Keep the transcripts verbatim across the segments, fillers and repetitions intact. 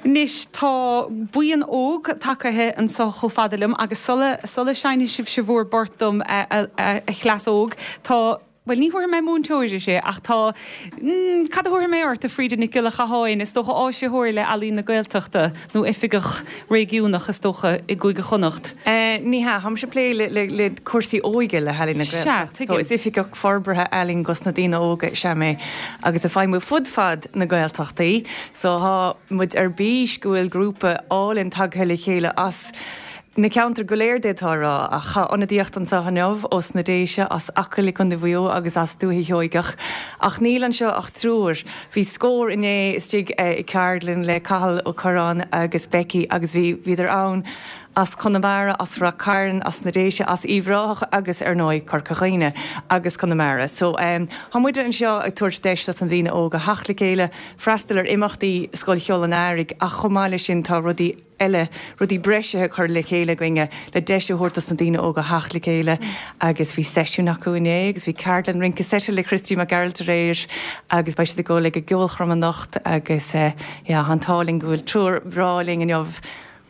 Nis tá buan óg takethe an so chofadalum agus sulle sulle shiny sib sivor bortum a chlas óg tá Well ní huair mé múntóide sé ach tá cad huair mé ort a fríidir na gilacha háin is stocha á sé huair le alí na gailteachta nó ifigach régiúnach is stocha i gúige chonacht. Ní ha ham se plé le cuasaí óige le helí na gailteachta. So is ifigach forbrethe elín gus na dtíine óga se mé agus a fáimú fudfad na gailteachtaí so há mud ar bís gohfuil grúpa álinn tagheile chéile as na counter goléir détárá a cha anna díocht an sa haneamh os na déise as acala chun de bhío agus as dúthaí heoigach ach níl an seo ach trúr hí scór inné istíigh i Cairlinn le Cathal ó Corrán agus Becky agus bhí viidir ann as Connemara as Racarn as na déise as Íomhráach agus ar nói Corcachaine agus Connemara. So um, ha muide an seo ag tuairt deis an dtíine óga hachla céile freistal ar imachtaí scoil cheol an airigh a chomáile sin tá rudí eile rudí breisithe chuir le chéile goinge le deise thuirtas an dtíine óga hachla céile agus bhí seisiún acu inné agus bhí Cairlinn rinca seisiú le Christí McGarrett a réir agus bei si go le go geolchram an nacht agus uh, yeah, hantáling gohfuil trúr bráling in jobh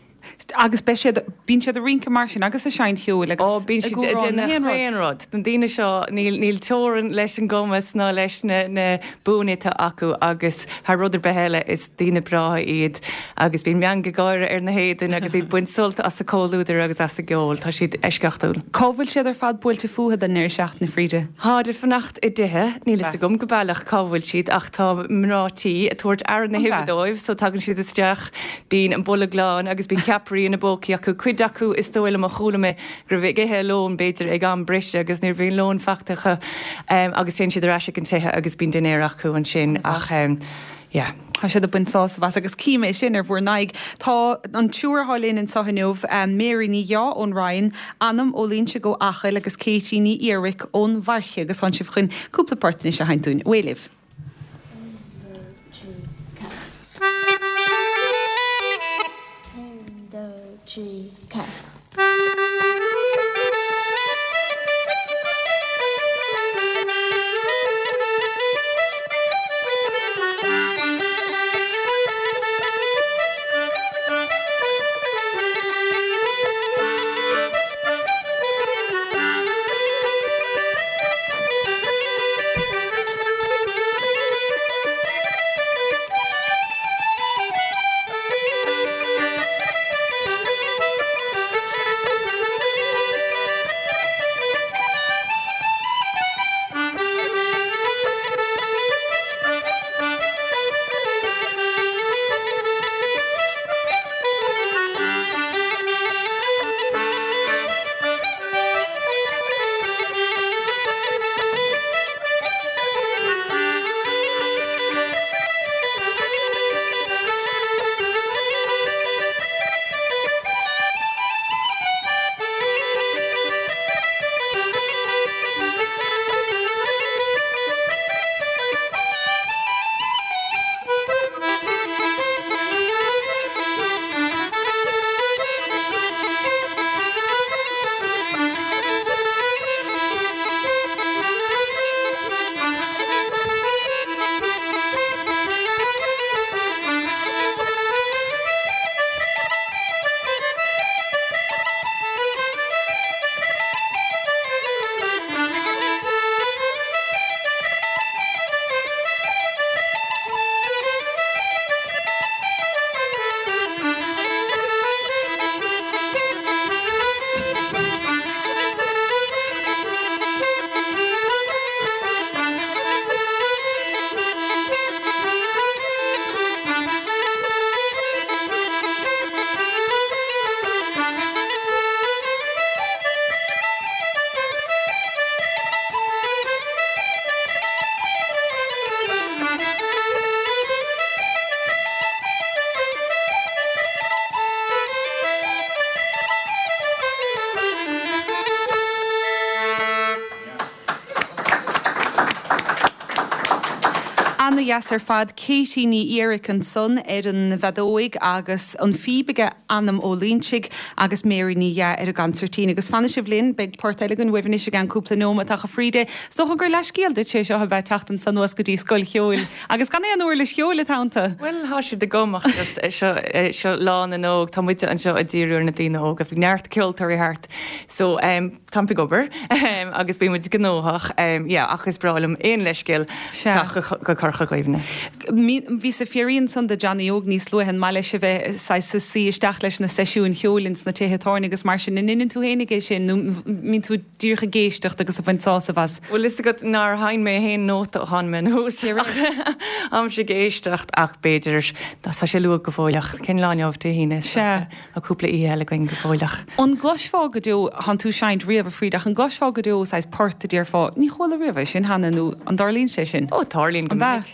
agus be bín sé a rinca mar sin agus a sein hiú le bín si réonrod den daine seo níl tóran leis an gomas ná leis na búnita acu agus th rudidir behéile is daine bra iad agus bín mean go gáire ar na héidir agus í buin sulta as a cóúidir agus as a ggheol tá siad eisceachún. Cábhfuil siad ar fad builte fuha den nuir seach na Fríde? Háidir fannacht i dithe níl is a gom go bailach cábhfuil siad ach tá mrátí a tuairt ar na himdóibh so tagann siad isteach bín an bula gláán agus bín ceaparí in a bóci acu cuid acu is dóile a chola me gur bheith gethe lón béidir ag an brise agus níor bhíon lón factacha um, agus sin siad aráise an tethe agus bín dinéir acu an sin ach um, yeah. Tá sé a buintás bhas agus cíime sin ar bhór naig tá an túúr hálíonn in sahanneomh um, Mary ní ja ón Ryan anam ó líonse go achail agus Katie ní Eric ón Bharche agus an sibh chun cúpla partain se haintún. Uélibh. Tree cat. jas ar fad Katie ní Eric an son ar an bhedóig agus an fíbige anam ó Línsigh agus Mary ní ar a gantartíine agus fanna si bhlinn beag portailegan wefni se gan cúpla nóma a fríide so gur leis céalda sé seo bheith teachtan san nuas go dtí scoil cheol agus gan é an uair le cheola tánta. Well há si de gomach seo lá an óg tá muite an seo a ddíúir na dtíine óg a bhí neart ceoltar i hart so um, tampa gobar um, agus bí muid gnóthach um, yeah, agus bralam éon leiscil go chorcha goibhne. Bhí sa fiíonn san de Johnny óg níos luhan mai leis a bheith sa sí isteach leis na seisiún cheolins na téthetáin agus mar sin in tú hénig sin mín tú dúrcha géisteach agus a bhaintása bhas. Well is go nar hain mé hén nóta an men hús am sé géistecht ach beidir tá sé lu go fóileach cin láineomh híine se a cúpla í eile goin go fóileach. An glasfá go dú han tú seint riamh frídach an glasfá go dú sais páirta dír fá ní chola rih sin hananú an darlín sé sin. Ó Tarlín go bheith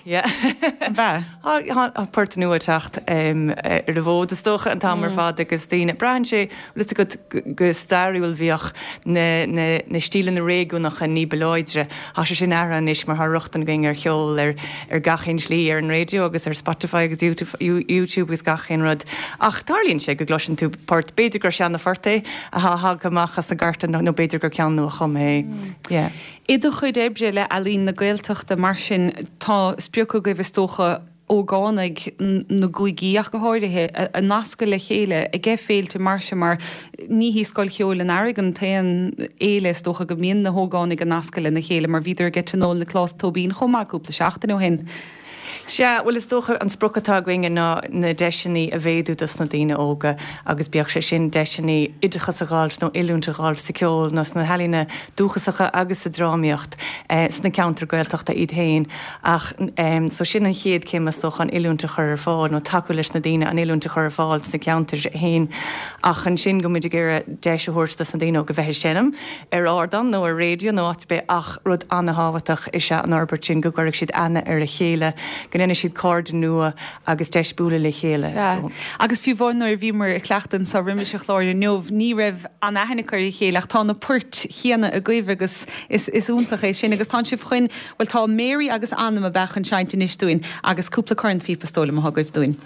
bheith páirta nuatecht ar a bhód stocha an tamar fád agus tíine brein sé lu go go stairúil bhíoch na stílan na réú nach a ní beláidre a sé sin air an is mar th ruchtan going ar cheol ar ar gachin slí ar an radio agus ar Spotify agus YouTube gus gachin rud ach Tarlín sé go glosin tú páirt beidir gur sean na forta a ha goachchas na garta nó beidir gur ceanú a chum é. Idir chuid ébre le a lín na gailteachta mar sin tá spiúcha go bh tócha ógánig na gúigíach go háirithe a nasca le chéile a ggé féilte mar se mar ní hí scoil cheol an aigen taon éile tócha go míon na hógánig a nasca le na chéile mar viidir get nó na clás tóbín chomá cúpla seachtain ó hin. Se bhfuil is tócha an sprochatá na na deisinaí a bhéadú dus na daine óga agus beag sé sin deisinaí idechas a gáil nó ilúnta gáil sa ceol nó na helína dúchasacha agus sa drámíocht eh, sna counter gailteachta iad hain ach um, so sin an chéad cémas tócha an ilúnta chur fáil nó taú leis na daine an ilúnta chur fáil sna counter hain ach an sin go muidir gur deisiúhairt dus na daine go bheith sinnam ar ádan nó a radio nó be ach rud anna háhaach is se an Albert sin go gurigh siad anna ar a chéile ganna siad cord nua agus deisbúla le chéile. So. Agus fiú bháin ar bhí mar cleachtain sa riimiise chláir neomh ní raibh an aithna chuir i chéile ach tá na puirt chéana a gcuimh agus is is úntaach é sin agus tá si chuin bhfuil tá Mary agus Anna a bheith an seinint in isúin agus cúpla chuirn fí pastóla a thugah dúin.